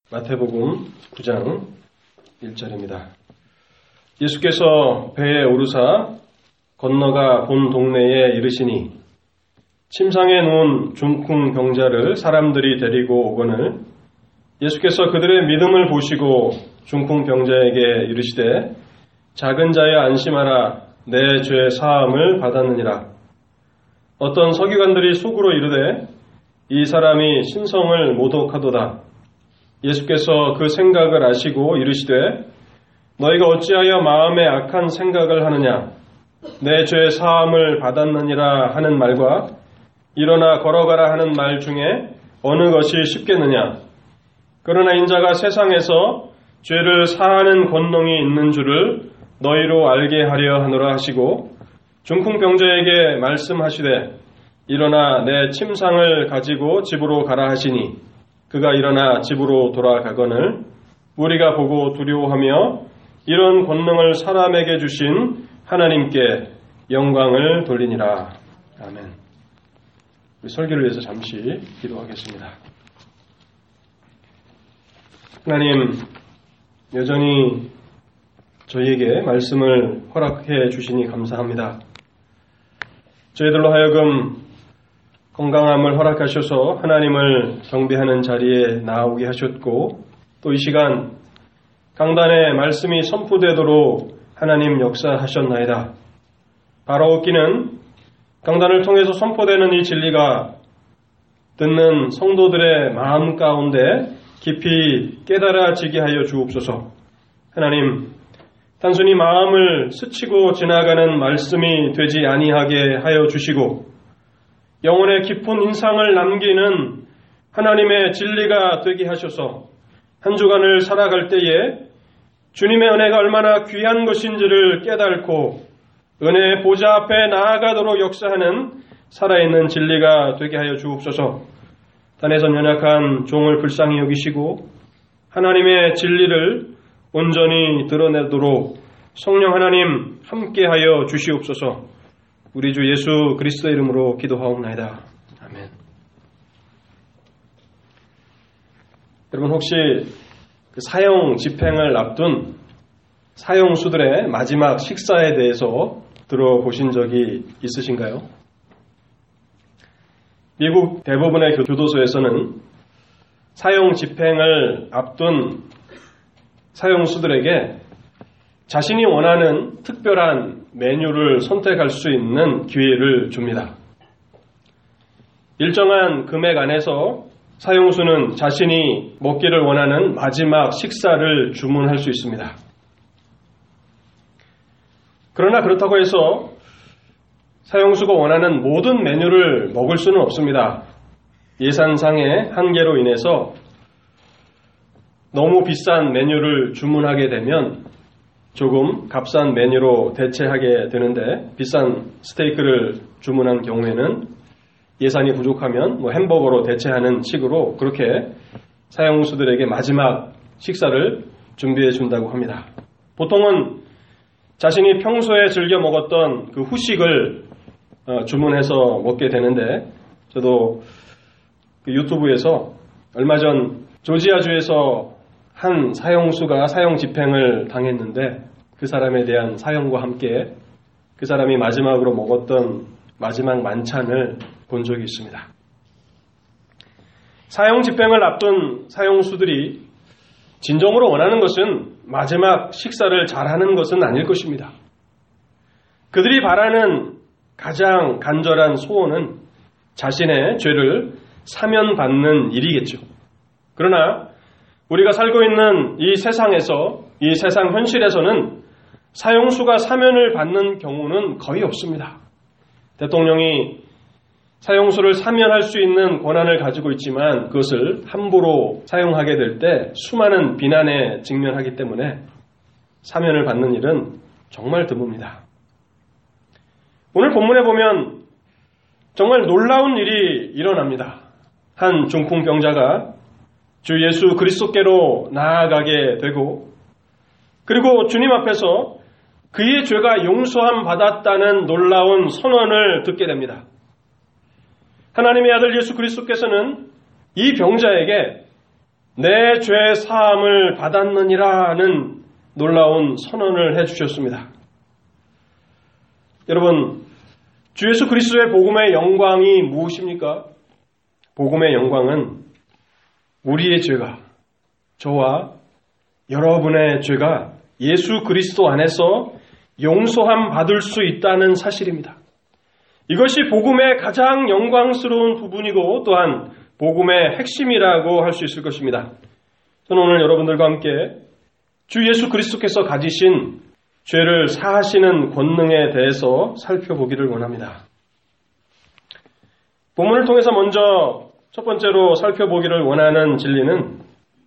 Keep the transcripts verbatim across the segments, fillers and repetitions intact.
마태복음 구 장 일 절입니다. 예수께서 배에 오르사 건너가 본 동네에 이르시니 침상에 누운 중풍 병자를 사람들이 데리고 오거늘 예수께서 그들의 믿음을 보시고 중풍 병자에게 이르시되 작은 자여 안심하라 내 죄 사함을 받았느니라. 어떤 서기관들이 속으로 이르되 이 사람이 신성을 모독하도다. 예수께서 그 생각을 아시고 이르시되 너희가 어찌하여 마음에 악한 생각을 하느냐. 내 죄 사함을 받았느니라 하는 말과 일어나 걸어가라 하는 말 중에 어느 것이 쉽겠느냐. 그러나 인자가 세상에서 죄를 사하는 권능이 있는 줄을 너희로 알게 하려 하노라 하시고 중풍병자에게 말씀하시되 일어나 내 침상을 가지고 집으로 가라 하시니 그가 일어나 집으로 돌아가거늘 무리가 보고 두려워하며 이런 권능을 사람에게 주신 하나님께 영광을 돌리니라. 아멘. 우리 설교를 위해서 잠시 기도하겠습니다. 하나님, 여전히 저희에게 말씀을 허락해 주시니 감사합니다. 저희들로 하여금 건강함을 허락하셔서 하나님을 경배하는 자리에 나오게 하셨고 또 이 시간 강단에 말씀이 선포되도록 하나님 역사하셨나이다. 바라옵기는 강단을 통해서 선포되는 이 진리가 듣는 성도들의 마음 가운데 깊이 깨달아지게 하여 주옵소서. 하나님, 단순히 마음을 스치고 지나가는 말씀이 되지 아니하게 하여 주시고 영혼의 깊은 인상을 남기는 하나님의 진리가 되게 하셔서 한 주간을 살아갈 때에 주님의 은혜가 얼마나 귀한 것인지를 깨닫고 은혜의 보좌 앞에 나아가도록 역사하는 살아있는 진리가 되게 하여 주옵소서. 단에선 연약한 종을 불쌍히 여기시고 하나님의 진리를 온전히 드러내도록 성령 하나님 함께하여 주시옵소서. 우리 주 예수 그리스도의 이름으로 기도하옵나이다. 아멘. 여러분 혹시 그 사형 집행을 앞둔 사형수들의 마지막 식사에 대해서 들어보신 적이 있으신가요? 미국 대부분의 교도소에서는 사형 집행을 앞둔 사형수들에게 자신이 원하는 특별한 메뉴를 선택할 수 있는 기회를 줍니다. 일정한 금액 안에서 사형수는 자신이 먹기를 원하는 마지막 식사를 주문할 수 있습니다. 그러나 그렇다고 해서 사형수가 원하는 모든 메뉴를 먹을 수는 없습니다. 예산상의 한계로 인해서 너무 비싼 메뉴를 주문하게 되면 조금 값싼 메뉴로 대체하게 되는데 비싼 스테이크를 주문한 경우에는 예산이 부족하면 뭐 햄버거로 대체하는 식으로 그렇게 사형수들에게 마지막 식사를 준비해 준다고 합니다. 보통은 자신이 평소에 즐겨 먹었던 그 후식을 주문해서 먹게 되는데 저도 그 유튜브에서 얼마 전 조지아주에서 한 사형수가 사형 집행을 당했는데 그 사람에 대한 사형과 함께 그 사람이 마지막으로 먹었던 마지막 만찬을 본 적이 있습니다. 사형 집행을 앞둔 사형수들이 진정으로 원하는 것은 마지막 식사를 잘하는 것은 아닐 것입니다. 그들이 바라는 가장 간절한 소원은 자신의 죄를 사면받는 일이겠죠. 그러나 우리가 살고 있는 이 세상에서, 이 세상 현실에서는 사형수가 사면을 받는 경우는 거의 없습니다. 대통령이 사형수를 사면할 수 있는 권한을 가지고 있지만 그것을 함부로 사용하게 될 때 수많은 비난에 직면하기 때문에 사면을 받는 일은 정말 드뭅니다. 오늘 본문에 보면 정말 놀라운 일이 일어납니다. 한 중풍병자가 주 예수 그리스도께로 나아가게 되고 그리고 주님 앞에서 그의 죄가 용서함 받았다는 놀라운 선언을 듣게 됩니다. 하나님의 아들 예수 그리스도께서는 이 병자에게 내 죄 사함을 받았느니라는 놀라운 선언을 해주셨습니다. 여러분, 주 예수 그리스도의 복음의 영광이 무엇입니까? 복음의 영광은 우리의 죄가, 저와 여러분의 죄가 예수 그리스도 안에서 용서함 받을 수 있다는 사실입니다. 이것이 복음의 가장 영광스러운 부분이고 또한 복음의 핵심이라고 할 수 있을 것입니다. 저는 오늘 여러분들과 함께 주 예수 그리스도께서 가지신 죄를 사하시는 권능에 대해서 살펴보기를 원합니다. 본문을 통해서 먼저 첫 번째로 살펴보기를 원하는 진리는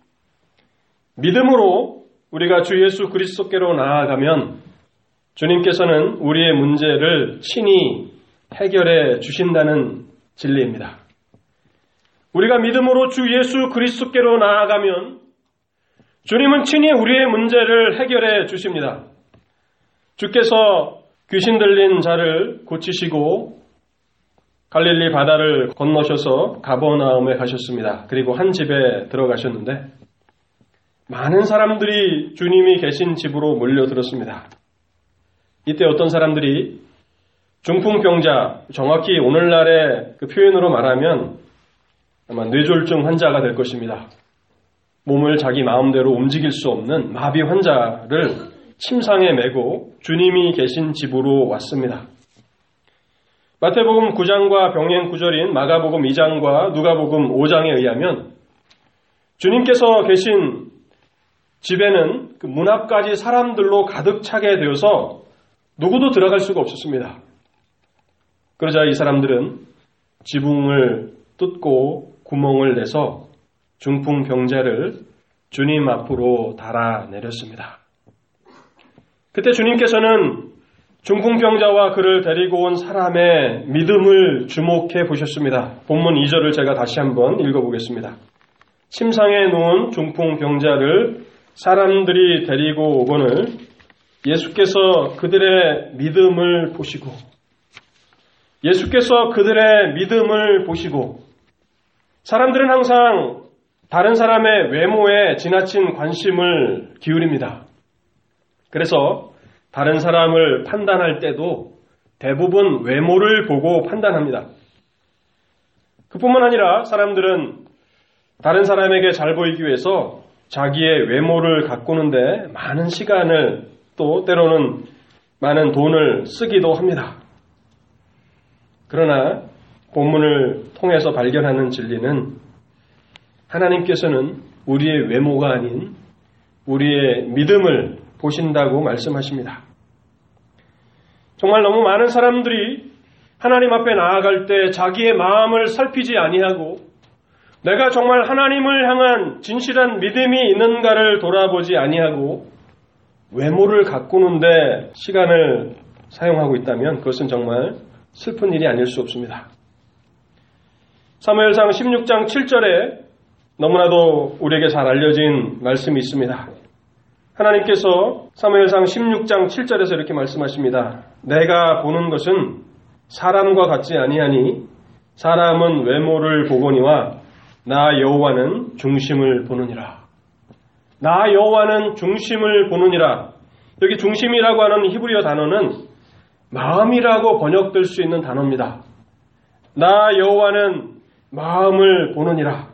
믿음으로 우리가 주 예수 그리스도께로 나아가면 주님께서는 우리의 문제를 친히 해결해 주신다는 진리입니다. 우리가 믿음으로 주 예수 그리스도께로 나아가면 주님은 친히 우리의 문제를 해결해 주십니다. 주께서 귀신 들린 자를 고치시고 갈릴리 바다를 건너셔서 가버나움에 가셨습니다. 그리고 한 집에 들어가셨는데 많은 사람들이 주님이 계신 집으로 몰려들었습니다. 이때 어떤 사람들이 중풍병자, 정확히 오늘날의 그 표현으로 말하면 아마 뇌졸중 환자가 될 것입니다. 몸을 자기 마음대로 움직일 수 없는 마비 환자를 침상에 메고 주님이 계신 집으로 왔습니다. 마태복음 구 장과 병행 구절인 마가복음 이 장과 누가복음 오 장에 의하면 주님께서 계신 집에는 그 문 앞까지 사람들로 가득 차게 되어서 누구도 들어갈 수가 없었습니다. 그러자 이 사람들은 지붕을 뚫고 구멍을 내서 중풍병자를 주님 앞으로 달아내렸습니다. 그때 주님께서는 중풍병자와 그를 데리고 온 사람의 믿음을 주목해 보셨습니다. 본문 이 절을 제가 다시 한번 읽어보겠습니다. 침상에 누운 중풍병자를 사람들이 데리고 오거늘 예수께서 그들의 믿음을 보시고 예수께서 그들의 믿음을 보시고 사람들은 항상 다른 사람의 외모에 지나친 관심을 기울입니다. 그래서 다른 사람을 판단할 때도 대부분 외모를 보고 판단합니다. 그뿐만 아니라 사람들은 다른 사람에게 잘 보이기 위해서 자기의 외모를 가꾸는데 많은 시간을 또 때로는 많은 돈을 쓰기도 합니다. 그러나 본문을 통해서 발견하는 진리는 하나님께서는 우리의 외모가 아닌 우리의 믿음을 보신다고 말씀하십니다. 정말 너무 많은 사람들이 하나님 앞에 나아갈 때 자기의 마음을 살피지 아니하고 내가 정말 하나님을 향한 진실한 믿음이 있는가를 돌아보지 아니하고 외모를 가꾸는데 시간을 사용하고 있다면 그것은 정말 슬픈 일이 아닐 수 없습니다. 사무엘상 십육 장 칠 절에 너무나도 우리에게 잘 알려진 말씀이 있습니다. 하나님께서 사무엘상 십육 장 칠 절에서 이렇게 말씀하십니다. 내가 보는 것은 사람과 같지 아니하니 사람은 외모를 보거니와 나 여호와는 중심을 보느니라. 나 여호와는 중심을 보느니라. 여기 중심이라고 하는 히브리어 단어는 마음이라고 번역될 수 있는 단어입니다. 나 여호와는 마음을 보느니라.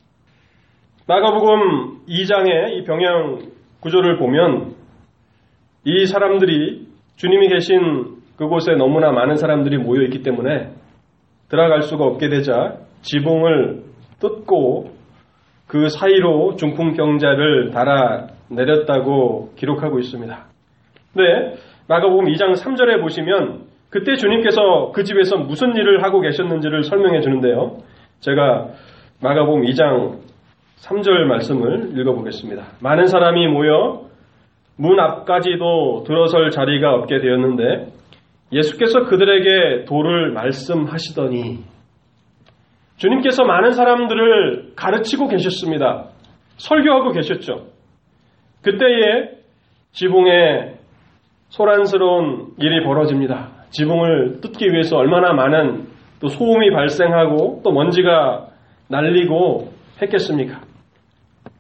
마가복음 이 장의 이 병영 구조를 보면 이 사람들이 주님이 계신 그곳에 너무나 많은 사람들이 모여 있기 때문에 들어갈 수가 없게 되자 지붕을 뜯고 그 사이로 중풍병자를 달아내렸다고 기록하고 있습니다. 네, 마가복음 이 장 삼 절에 보시면 그때 주님께서 그 집에서 무슨 일을 하고 계셨는지를 설명해 주는데요. 제가 마가복음 이 장 삼 절 말씀을 읽어보겠습니다. 많은 사람이 모여 문 앞까지도 들어설 자리가 없게 되었는데 예수께서 그들에게 도를 말씀하시더니 주님께서 많은 사람들을 가르치고 계셨습니다. 설교하고 계셨죠. 그때에 지붕에 소란스러운 일이 벌어집니다. 지붕을 뜯기 위해서 얼마나 많은 또 소음이 발생하고 또 먼지가 날리고 했겠습니까?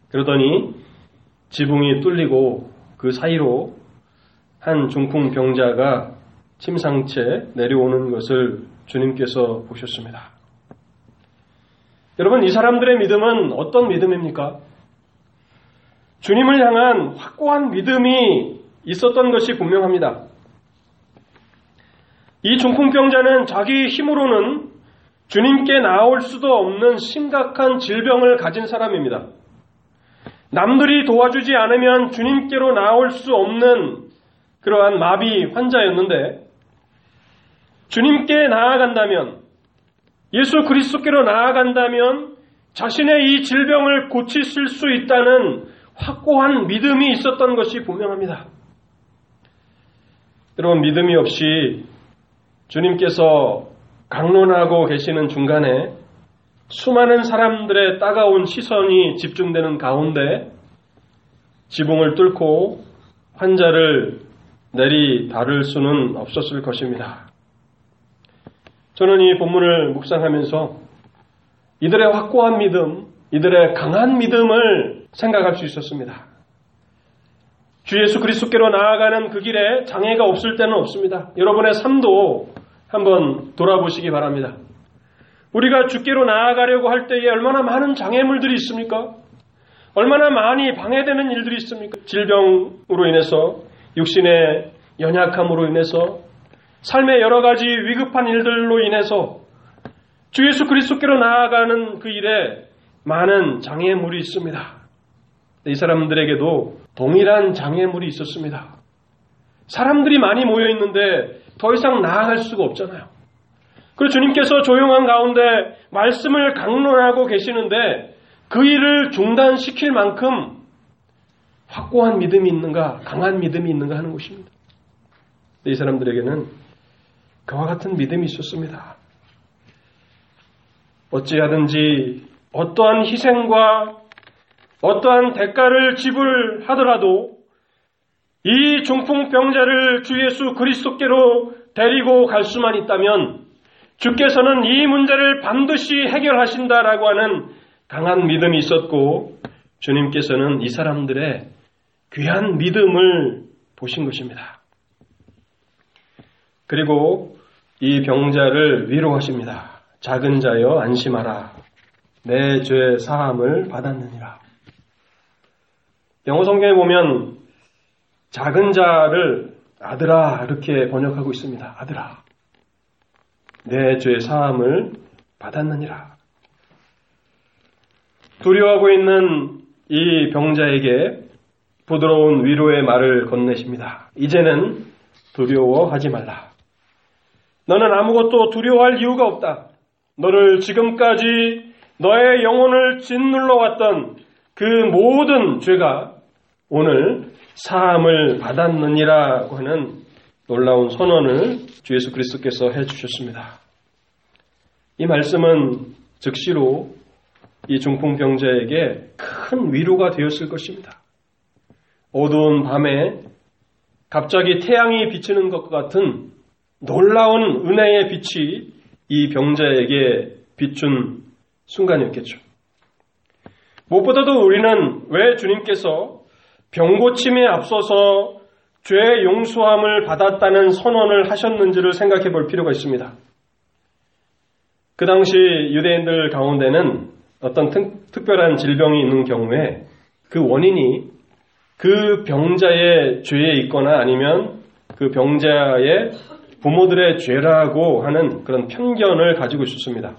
그러더니 지붕이 뚫리고 그 사이로 한 중풍병자가 침상채 내려오는 것을 주님께서 보셨습니다. 여러분, 이 사람들의 믿음은 어떤 믿음입니까? 주님을 향한 확고한 믿음이 있었던 것이 분명합니다. 이 중풍병자는 자기 힘으로는 주님께 나올 수도 없는 심각한 질병을 가진 사람입니다. 남들이 도와주지 않으면 주님께로 나올 수 없는 그러한 마비 환자였는데, 주님께 나아간다면, 예수 그리스도께로 나아간다면 자신의 이 질병을 고치실 수 있다는 확고한 믿음이 있었던 것이 분명합니다. 여러분, 믿음이 없이 주님께서 강론하고 계시는 중간에 수많은 사람들의 따가운 시선이 집중되는 가운데 지붕을 뚫고 환자를 내리 다룰 수는 없었을 것입니다. 저는 이 본문을 묵상하면서 이들의 확고한 믿음, 이들의 강한 믿음을 생각할 수 있었습니다. 주 예수 그리스도께로 나아가는 그 길에 장애가 없을 때는 없습니다. 여러분의 삶도 한번 돌아보시기 바랍니다. 우리가 주께로 나아가려고 할 때에 얼마나 많은 장애물들이 있습니까? 얼마나 많이 방해되는 일들이 있습니까? 질병으로 인해서, 육신의 연약함으로 인해서, 삶의 여러 가지 위급한 일들로 인해서 주 예수 그리스도께로 나아가는 그 일에 많은 장애물이 있습니다. 이 사람들에게도 동일한 장애물이 있었습니다. 사람들이 많이 모여 있는데 더 이상 나아갈 수가 없잖아요. 그리고 주님께서 조용한 가운데 말씀을 강론하고 계시는데 그 일을 중단시킬 만큼 확고한 믿음이 있는가, 강한 믿음이 있는가 하는 것입니다. 이 사람들에게는 그와 같은 믿음이 있었습니다. 어찌하든지 어떠한 희생과 어떠한 대가를 지불하더라도 이 중풍병자를 주 예수 그리스도께로 데리고 갈 수만 있다면 주께서는 이 문제를 반드시 해결하신다라고 하는 강한 믿음이 있었고, 주님께서는 이 사람들의 귀한 믿음을 보신 것입니다. 그리고 이 병자를 위로하십니다. 작은 자여 안심하라. 내 죄 사함을 받았느니라. 영어 성경에 보면 작은 자를 아들아 이렇게 번역하고 있습니다. 아들아, 내 죄 사함을 받았느니라. 두려워하고 있는 이 병자에게 부드러운 위로의 말을 건네십니다. 이제는 두려워하지 말라. 너는 아무것도 두려워할 이유가 없다. 너를 지금까지 너의 영혼을 짓눌러왔던 그 모든 죄가 오늘 사함을 받았느니라고 하는 놀라운 선언을 주 예수 그리스도께서 해주셨습니다. 이 말씀은 즉시로 이 중풍병자에게 큰 위로가 되었을 것입니다. 어두운 밤에 갑자기 태양이 비치는 것과 같은 놀라운 은혜의 빛이 이 병자에게 비춘 순간이었겠죠. 무엇보다도 우리는 왜 주님께서 병고침에 앞서서 죄의 용서함을 받았다는 선언을 하셨는지를 생각해 볼 필요가 있습니다. 그 당시 유대인들 가운데는 어떤 특, 특별한 질병이 있는 경우에 그 원인이 그 병자의 죄에 있거나 아니면 그 병자의 부모들의 죄라고 하는 그런 편견을 가지고 있었습니다.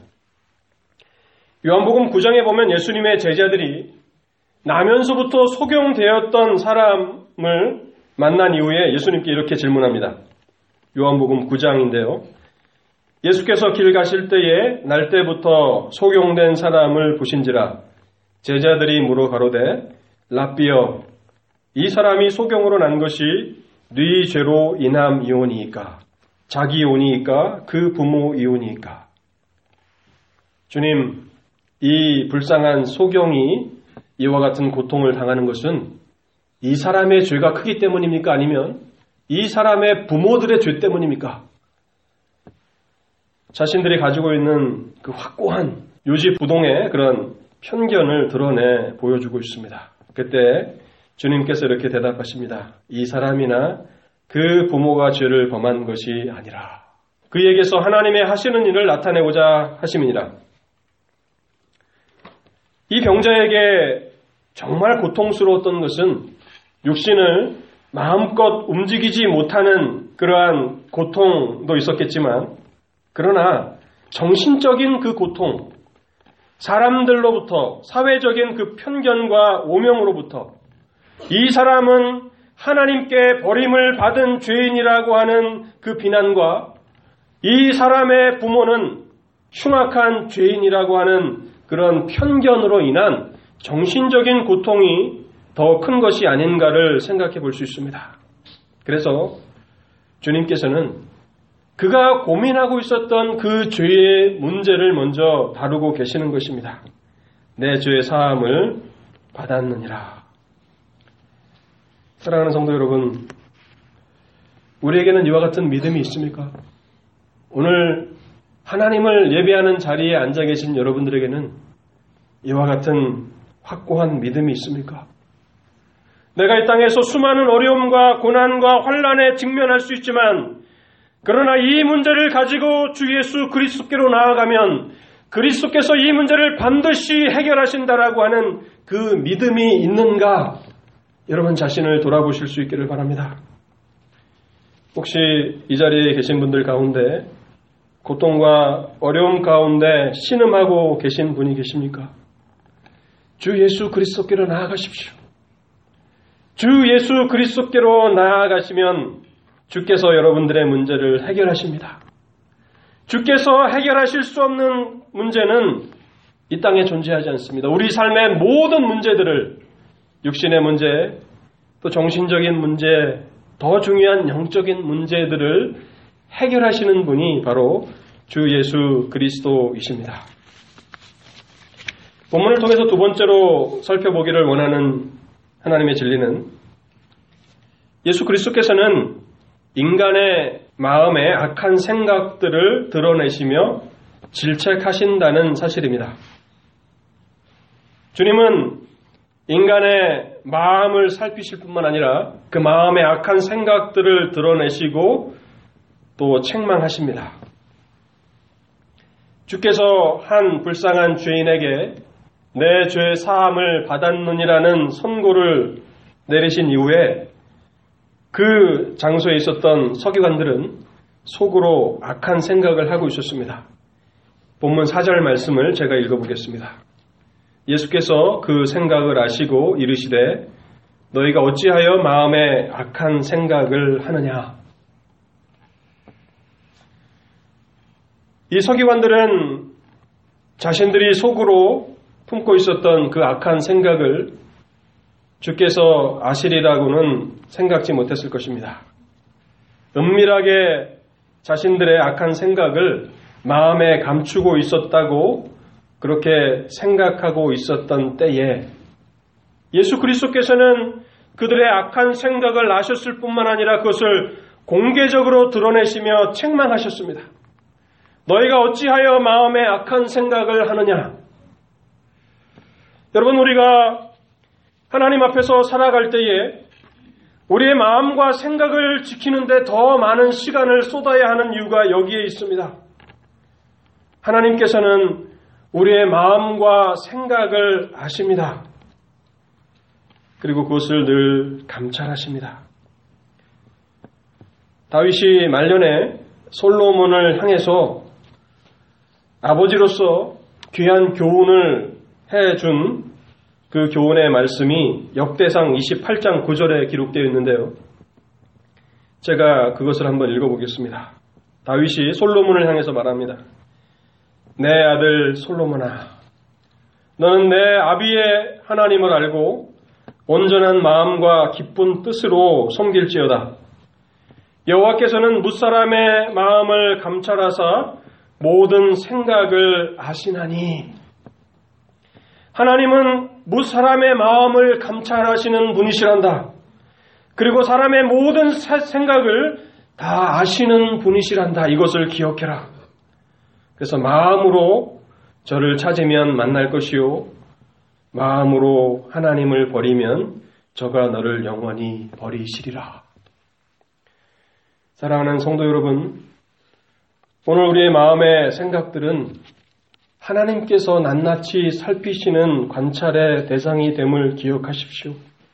요한복음 구 장에 보면 예수님의 제자들이 나면서부터 소경되었던 사람을 만난 이후에 예수님께 이렇게 질문합니다. 요한복음 구 장인데요. 예수께서 길 가실 때에 날 때부터 소경된 사람을 보신지라. 제자들이 물어 가로되 랍비여, 이 사람이 소경으로 난 것이 네 죄로 인함이오니이까 자기 이오니이까 그 부모 이오니이까. 주님, 이 불쌍한 소경이 이와 같은 고통을 당하는 것은 이 사람의 죄가 크기 때문입니까? 아니면 이 사람의 부모들의 죄 때문입니까? 자신들이 가지고 있는 그 확고한 요지부동의 그런 편견을 드러내 보여주고 있습니다. 그때 주님께서 이렇게 대답하십니다. 이 사람이나 그 부모가 죄를 범한 것이 아니라 그에게서 하나님의 하시는 일을 나타내고자 하심이니라. 이 병자에게 정말 고통스러웠던 것은 육신을 마음껏 움직이지 못하는 그러한 고통도 있었겠지만, 그러나 정신적인 그 고통, 사람들로부터 사회적인 그 편견과 오명으로부터 이 사람은 하나님께 버림을 받은 죄인이라고 하는 그 비난과 이 사람의 부모는 흉악한 죄인이라고 하는 그런 편견으로 인한 정신적인 고통이 더 큰 것이 아닌가를 생각해 볼 수 있습니다. 그래서 주님께서는 그가 고민하고 있었던 그 죄의 문제를 먼저 다루고 계시는 것입니다. 내 죄의 사함을 받았느니라. 사랑하는 성도 여러분, 우리에게는 이와 같은 믿음이 있습니까? 오늘 하나님을 예배하는 자리에 앉아 계신 여러분들에게는 이와 같은 확고한 믿음이 있습니까? 내가 이 땅에서 수많은 어려움과 고난과 환난에 직면할 수 있지만, 그러나 이 문제를 가지고 주 예수 그리스도께로 나아가면 그리스도께서 이 문제를 반드시 해결하신다라고 하는 그 믿음이 있는가? 여러분 자신을 돌아보실 수 있기를 바랍니다. 혹시 이 자리에 계신 분들 가운데 고통과 어려움 가운데 신음하고 계신 분이 계십니까? 주 예수 그리스도께로 나아가십시오. 주 예수 그리스도께로 나아가시면 주께서 여러분들의 문제를 해결하십니다. 주께서 해결하실 수 없는 문제는 이 땅에 존재하지 않습니다. 우리 삶의 모든 문제들을, 육신의 문제, 또 정신적인 문제, 더 중요한 영적인 문제들을 해결하시는 분이 바로 주 예수 그리스도이십니다. 본문을 통해서 두 번째로 살펴보기를 원하는 하나님의 진리는, 예수 그리스도께서는 인간의 마음의 악한 생각들을 드러내시며 질책하신다는 사실입니다. 주님은 인간의 마음을 살피실 뿐만 아니라 그 마음의 악한 생각들을 드러내시고 또 책망하십니다. 주께서 한 불쌍한 죄인에게 내 죄 사함을 받았느니라는 선고를 내리신 이후에 그 장소에 있었던 서기관들은 속으로 악한 생각을 하고 있었습니다. 본문 사 절 말씀을 제가 읽어보겠습니다. 예수께서 그 생각을 아시고 이르시되 너희가 어찌하여 마음에 악한 생각을 하느냐. 이 서기관들은 자신들이 속으로 품고 있었던 그 악한 생각을 주께서 아시리라고는 생각지 못했을 것입니다. 은밀하게 자신들의 악한 생각을 마음에 감추고 있었다고 그렇게 생각하고 있었던 때에 예수 그리스도께서는 그들의 악한 생각을 아셨을 뿐만 아니라 그것을 공개적으로 드러내시며 책망하셨습니다. 너희가 어찌하여 마음에 악한 생각을 하느냐. 여러분, 우리가 하나님 앞에서 살아갈 때에 우리의 마음과 생각을 지키는데 더 많은 시간을 쏟아야 하는 이유가 여기에 있습니다. 하나님께서는 우리의 마음과 생각을 아십니다. 그리고 그것을 늘 감찰하십니다. 다윗이 말년에 솔로몬을 향해서 아버지로서 귀한 교훈을 해준 그 교훈의 말씀이 역대상 이십팔 장 구 절에 기록되어 있는데요. 제가 그것을 한번 읽어보겠습니다. 다윗이 솔로몬을 향해서 말합니다. 내 아들 솔로몬아, 너는 내 아비의 하나님을 알고 온전한 마음과 기쁜 뜻으로 섬길지어다. 여호와께서는 뭇사람의 마음을 감찰하사 모든 생각을 아시나니. 하나님은 뭇사람의 마음을 감찰하시는 분이시란다. 그리고 사람의 모든 생각을 다 아시는 분이시란다. 이것을 기억해라. 그래서 마음으로 저를 찾으면 만날 것이요 마음으로 하나님을 버리면 저가 너를 영원히 버리시리라. 사랑하는 성도 여러분, 오늘 우리의 마음의 생각들은 하나님께서 낱낱이 살피시는 관찰의 대상이 됨을 기억하십시오.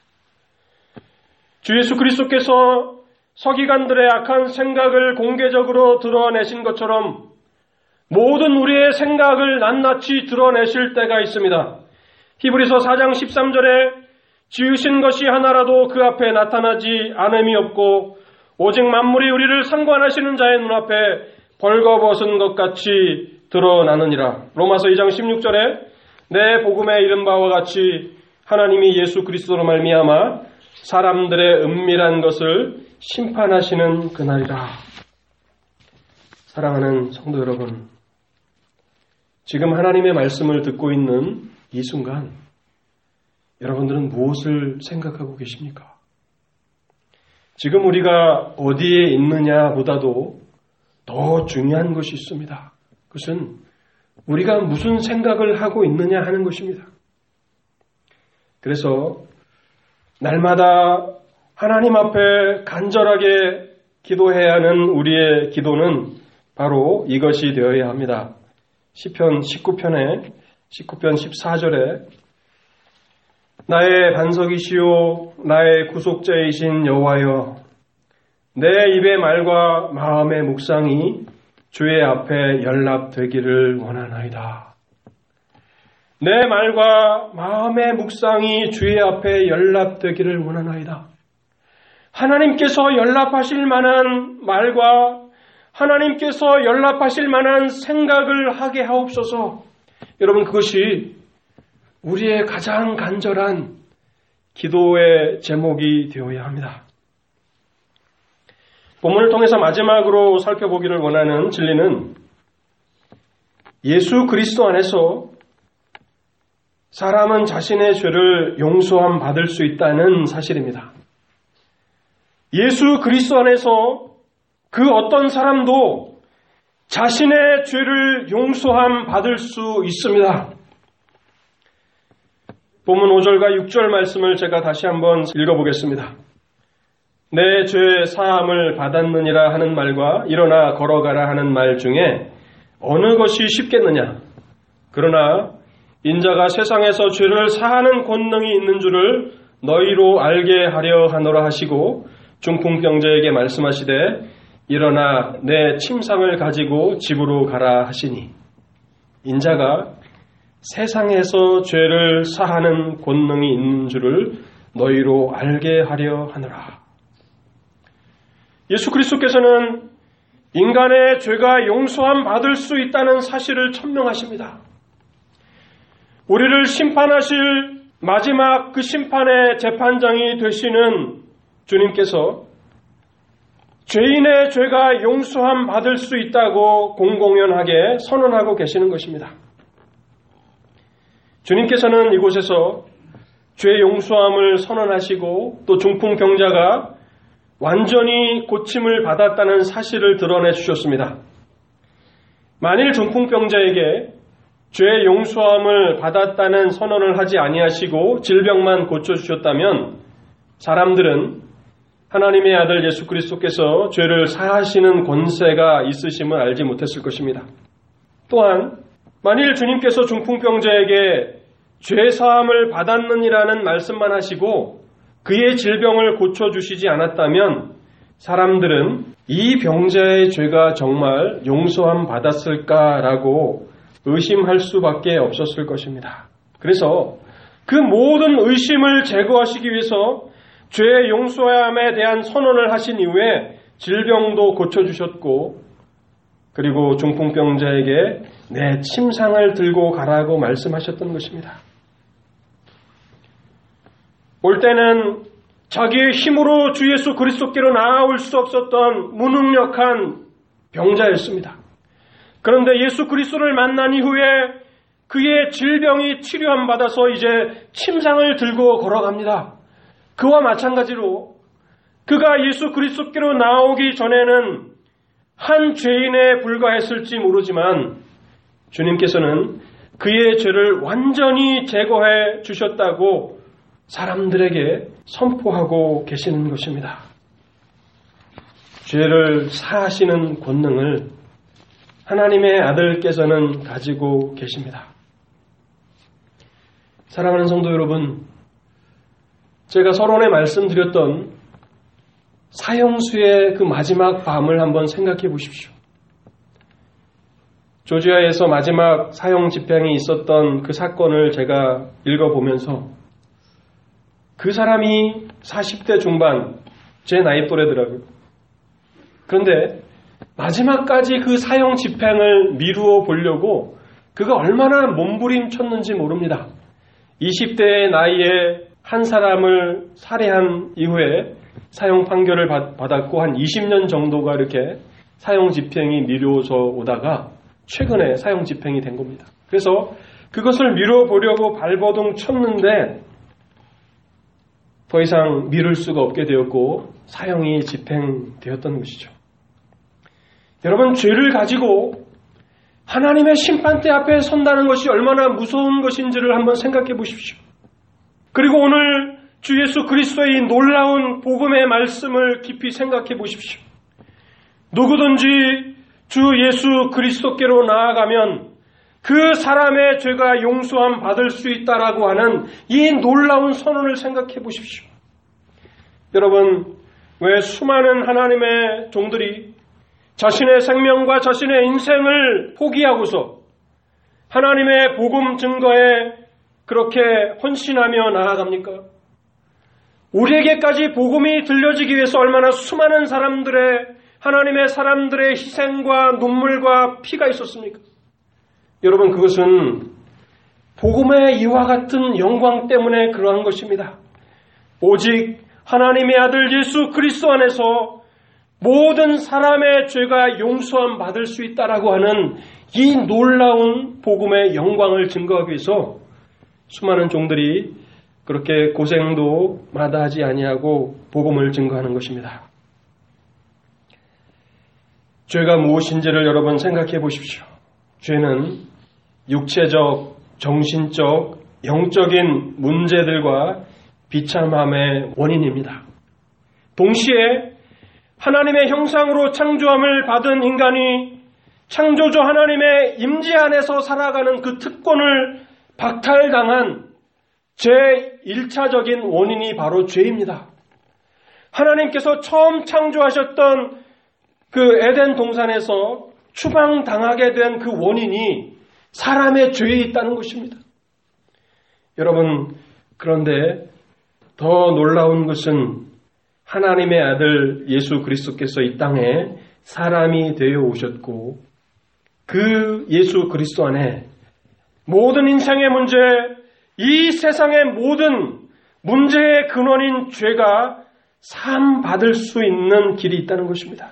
주 예수 그리스도께서 서기관들의 악한 생각을 공개적으로 드러내신 것처럼 모든 우리의 생각을 낱낱이 드러내실 때가 있습니다. 히브리서 사 장 십삼 절에 지으신 것이 하나라도 그 앞에 나타나지 않음이 없고 오직 만물이 우리를 상관하시는 자의 눈앞에 벌거벗은 것 같이 드러나느니라. 로마서 이 장 십육 절에 내 복음에 이른 바와 같이 하나님이 예수 그리스도로 말미암아 사람들의 은밀한 것을 심판하시는 그날이라. 사랑하는 성도 여러분, 지금 하나님의 말씀을 듣고 있는 이 순간 여러분들은 무엇을 생각하고 계십니까? 지금 우리가 어디에 있느냐보다도 더 중요한 것이 있습니다. 그것은 우리가 무슨 생각을 하고 있느냐 하는 것입니다. 그래서 날마다 하나님 앞에 간절하게 기도해야 하는 우리의 기도는 바로 이것이 되어야 합니다. 시편 십구 편에 십구 편 십사 절에 나의 반석이시요 나의 구속자이신 여호와여 내 입의 말과 마음의 묵상이 주의 앞에 연락되기를 원하나이다. 내 말과 마음의 묵상이 주의 앞에 연락되기를 원하나이다. 하나님께서 연락하실 만한 말과 하나님께서 연락하실 만한 생각을 하게 하옵소서. 여러분, 그것이 우리의 가장 간절한 기도의 제목이 되어야 합니다. 본문을 통해서 마지막으로 살펴보기를 원하는 진리는 예수 그리스도 안에서 사람은 자신의 죄를 용서함 받을 수 있다는 사실입니다. 예수 그리스도 안에서 그 어떤 사람도 자신의 죄를 용서함 받을 수 있습니다. 본문 오 절과 육 절 말씀을 제가 다시 한번 읽어보겠습니다. 내 죄 사함을 받았느니라 하는 말과 일어나 걸어가라 하는 말 중에 어느 것이 쉽겠느냐? 그러나 인자가 세상에서 죄를 사하는 권능이 있는 줄을 너희로 알게 하려 하노라 하시고 중풍병자에게 말씀하시되 일어나 내 침상을 가지고 집으로 가라 하시니 인자가 세상에서 죄를 사하는 권능이 있는 줄을 너희로 알게 하려 하노라. 예수 그리스도께서는 인간의 죄가 용서함 받을 수 있다는 사실을 천명하십니다. 우리를 심판하실 마지막 그 심판의 재판장이 되시는 주님께서 죄인의 죄가 용서함 받을 수 있다고 공공연하게 선언하고 계시는 것입니다. 주님께서는 이곳에서 죄 용서함을 선언하시고 또 중풍병자가 완전히 고침을 받았다는 사실을 드러내 주셨습니다. 만일 중풍병자에게 죄 용서함을 받았다는 선언을 하지 아니하시고 질병만 고쳐주셨다면 사람들은 하나님의 아들 예수 그리스도께서 죄를 사하시는 권세가 있으심을 알지 못했을 것입니다. 또한 만일 주님께서 중풍병자에게 죄 사함을 받았느니라는 말씀만 하시고 그의 질병을 고쳐주시지 않았다면 사람들은 이 병자의 죄가 정말 용서함 받았을까라고 의심할 수밖에 없었을 것입니다. 그래서 그 모든 의심을 제거하시기 위해서 죄 용서함에 대한 선언을 하신 이후에 질병도 고쳐주셨고 그리고 중풍병자에게 내 침상을 들고 가라고 말씀하셨던 것입니다. 올 때는 자기의 힘으로 주 예수 그리스도께로 나아올 수 없었던 무능력한 병자였습니다. 그런데 예수 그리스도를 만난 이후에 그의 질병이 치료함 받아서 이제 침상을 들고 걸어갑니다. 그와 마찬가지로 그가 예수 그리스도께로 나오기 전에는 한 죄인에 불과했을지 모르지만 주님께서는 그의 죄를 완전히 제거해 주셨다고 사람들에게 선포하고 계시는 것입니다. 죄를 사하시는 권능을 하나님의 아들께서는 가지고 계십니다. 사랑하는 성도 여러분, 제가 서론에 말씀드렸던 사형수의 그 마지막 밤을 한번 생각해 보십시오. 조지아에서 마지막 사형 집행이 있었던 그 사건을 제가 읽어보면서 그 사람이 사십 대 중반, 제 나이 또래더라고요. 그런데 마지막까지 그 사형 집행을 미루어 보려고 그가 얼마나 몸부림쳤는지 모릅니다. 이십 대의 나이에 한 사람을 살해한 이후에 사형 판결을 받았고 한 이십 년 정도가 이렇게 사형 집행이 미루어져 오다가 최근에 사형 집행이 된 겁니다. 그래서 그것을 미뤄보려고 발버둥 쳤는데 더 이상 미룰 수가 없게 되었고 사형이 집행되었던 것이죠. 여러분, 죄를 가지고 하나님의 심판대 앞에 선다는 것이 얼마나 무서운 것인지를 한번 생각해 보십시오. 그리고 오늘 주 예수 그리스도의 놀라운 복음의 말씀을 깊이 생각해 보십시오. 누구든지 주 예수 그리스도께로 나아가면 그 사람의 죄가 용서함 받을 수 있다라고 하는 이 놀라운 선언을 생각해 보십시오. 여러분, 왜 수많은 하나님의 종들이 자신의 생명과 자신의 인생을 포기하고서 하나님의 복음 증거에 그렇게 헌신하며 나아갑니까? 우리에게까지 복음이 들려지기 위해서 얼마나 수많은 사람들의 하나님의 사람들의 희생과 눈물과 피가 있었습니까? 여러분, 그것은 복음의 이와 같은 영광 때문에 그러한 것입니다. 오직 하나님의 아들 예수 그리스도 안에서 모든 사람의 죄가 용서함 받을 수 있다라고 하는 이 놀라운 복음의 영광을 증거하기 위해서 수많은 종들이 그렇게 고생도 마다하지 아니하고 복음을 증거하는 것입니다. 죄가 무엇인지를 여러분 생각해 보십시오. 죄는 육체적, 정신적, 영적인 문제들과 비참함의 원인입니다. 동시에 하나님의 형상으로 창조함을 받은 인간이 창조주 하나님의 임재 안에서 살아가는 그 특권을 박탈당한 제일 차적인 원인이 바로 죄입니다. 하나님께서 처음 창조하셨던 그 에덴 동산에서 추방당하게 된 그 원인이 사람의 죄에 있다는 것입니다. 여러분, 그런데 더 놀라운 것은 하나님의 아들 예수 그리스도께서 이 땅에 사람이 되어 오셨고 그 예수 그리스도 안에 모든 인생의 문제, 이 세상의 모든 문제의 근원인 죄가 사함 받을 수 있는 길이 있다는 것입니다.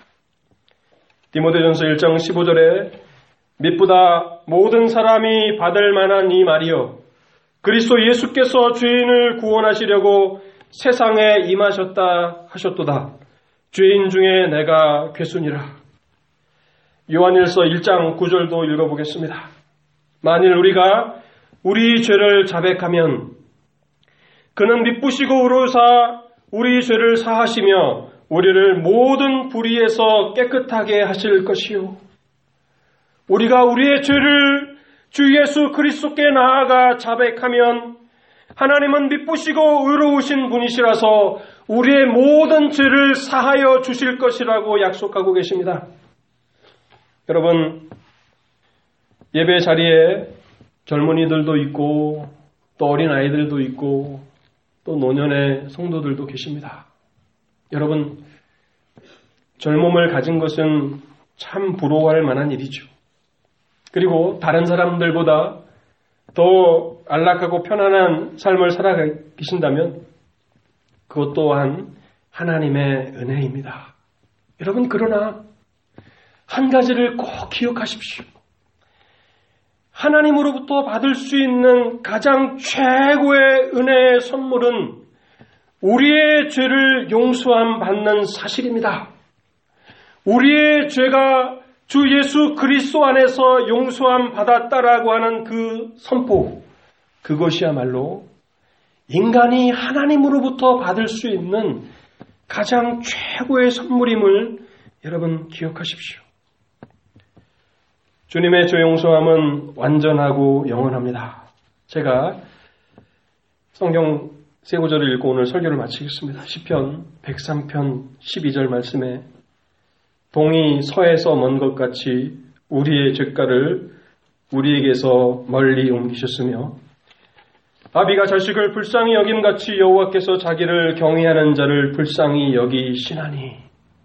디모데전서 일 장 십오 절에 mit보다 모든 사람이 받을 만한 이 말이요 그리스도 예수께서 죄인을 구원하시려고 세상에 임하셨다 하셨도다. 죄인 중에 내가 괴순이라. 요한일서 일 장 구 절도 읽어보겠습니다. 만일 우리가 우리 죄를 자백하면 그는 미쁘시고 의로우사 우리 죄를 사하시며 우리를 모든 불의에서 깨끗하게 하실 것이요. 우리가 우리의 죄를 주 예수 그리스도께 나아가 자백하면 하나님은 미쁘시고 의로우신 분이시라서 우리의 모든 죄를 사하여 주실 것이라고 약속하고 계십니다. 여러분, 예배 자리에 젊은이들도 있고 또 어린아이들도 있고 또 노년의 성도들도 계십니다. 여러분, 젊음을 가진 것은 참 부러워할 만한 일이죠. 그리고 다른 사람들보다 더 안락하고 편안한 삶을 살아계신다면 그것 또한 하나님의 은혜입니다. 여러분, 그러나 한 가지를 꼭 기억하십시오. 하나님으로부터 받을 수 있는 가장 최고의 은혜의 선물은 우리의 죄를 용서함 받는 사실입니다. 우리의 죄가 주 예수 그리스도 안에서 용서함 받았다라고 하는 그 선포, 그것이야말로 인간이 하나님으로부터 받을 수 있는 가장 최고의 선물임을 여러분 기억하십시오. 주님의 죄 용서함은 완전하고 영원합니다. 제가 성경 세 구절을 읽고 오늘 설교를 마치겠습니다. 시편 백삼 편 십이 절 말씀에 동이 서에서 먼 것 같이 우리의 죄가를 우리에게서 멀리 옮기셨으며 아비가 자식을 불쌍히 여김같이 여호와께서 자기를 경외하는 자를 불쌍히 여기시나니.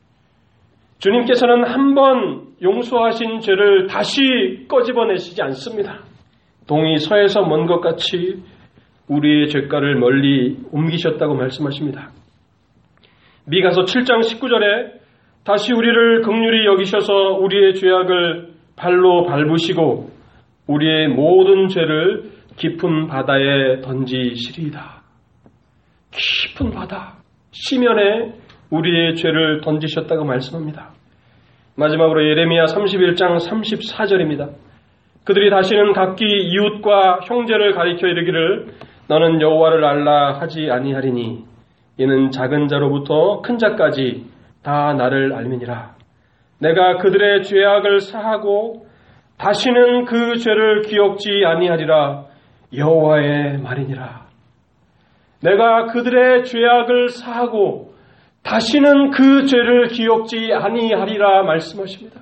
주님께서는 한 번 용서하신 죄를 다시 꺼집어내시지 않습니다. 동이 서에서 먼 것 같이 우리의 죄가를 멀리 옮기셨다고 말씀하십니다. 미가서 칠 장 십구 절에 다시 우리를 긍휼히 여기셔서 우리의 죄악을 발로 밟으시고 우리의 모든 죄를 깊은 바다에 던지시리이다. 깊은 바다, 시면에 우리의 죄를 던지셨다고 말씀합니다. 마지막으로 예레미야 삼십일 장 삼십사 절입니다. 그들이 다시는 각기 이웃과 형제를 가리켜 이르기를 너는 여호와를 알라 하지 아니하리니 이는 작은 자로부터 큰 자까지 다 나를 알미니라. 내가 그들의 죄악을 사하고 다시는 그 죄를 기억지 아니하리라. 여호와의 말이니라. 내가 그들의 죄악을 사하고 다시는 그 죄를 기억지 아니하리라 말씀하십니다.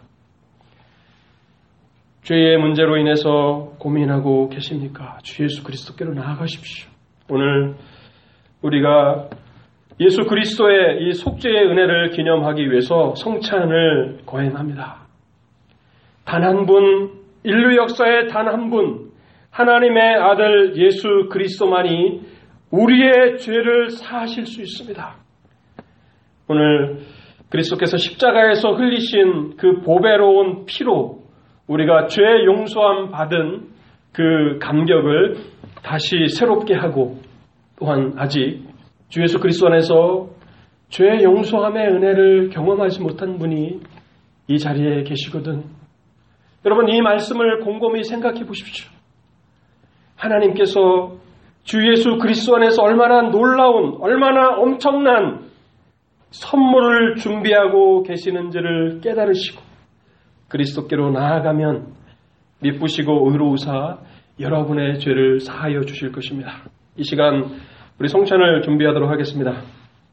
죄의 문제로 인해서 고민하고 계십니까? 주 예수 그리스도께로 나아가십시오. 오늘 우리가 예수 그리스도의 이 속죄의 은혜를 기념하기 위해서 성찬을 거행합니다. 단 한 분, 인류 역사의 단 한 분, 하나님의 아들 예수 그리스도만이 우리의 죄를 사하실 수 있습니다. 오늘 그리스도께서 십자가에서 흘리신 그 보배로운 피로 우리가 죄 용서함 받은 그 감격을 다시 새롭게 하고 또한 아직 주 예수 그리스도 안에서 죄 용서함의 은혜를 경험하지 못한 분이 이 자리에 계시거든. 여러분 이 말씀을 곰곰이 생각해 보십시오. 하나님께서 주 예수 그리스도 안에서 얼마나 놀라운, 얼마나 엄청난 선물을 준비하고 계시는지를 깨달으시고 그리스도께로 나아가면 미쁘시고 의로우사 여러분의 죄를 사하여 주실 것입니다. 이 시간 우리 성찬을 준비하도록 하겠습니다.